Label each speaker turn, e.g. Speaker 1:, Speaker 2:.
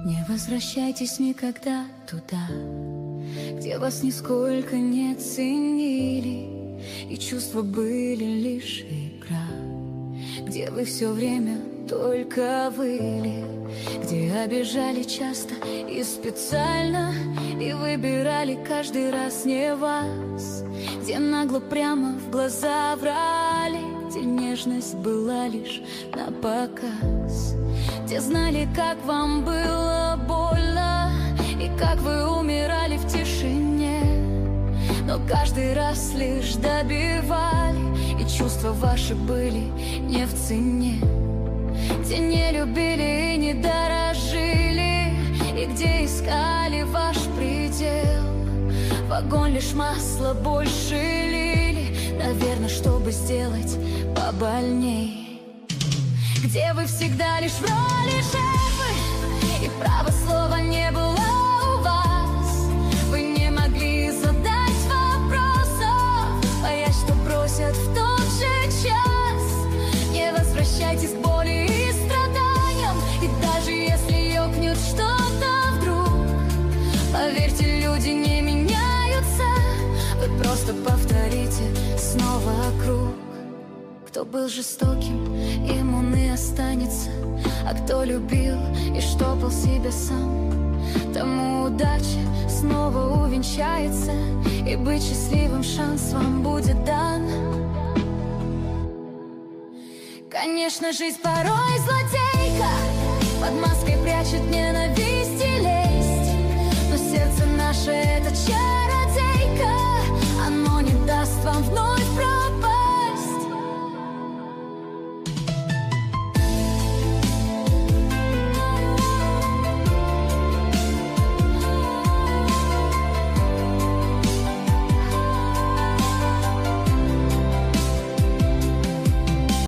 Speaker 1: Не возвращайтесь никогда туда, где вас нисколько не ценили, и чувства были лишь игра, где вы все время только выли, где обижали часто и специально, и выбирали каждый раз не вас, где нагло прямо в глаза врали, где нежность была лишь на показ, где знали, как вам было больно и как вы умирали в тишине, но каждый раз лишь добивали, и чувства ваши были не в цене, где не любили и не дорожили, и где искали ваш предел. В огонь лишь масло больше лили, наверное, чтобы сделать побольней. Где вы всегда лишь в роли жертвы, и права слова не было у вас. Вы не могли задать вопросов, боясь, что бросят в тот же час. Не возвращайтесь к боли и страданиям, и даже если ёкнет что-то вдруг, поверьте, люди не меняются. Вы просто повторите снова круг. Кто был жестоким, им он и останется, а кто любил и штопал себя сам, тому удача снова увенчается, и быть счастливым шанс вам будет дан. Конечно, жизнь порой злодейка,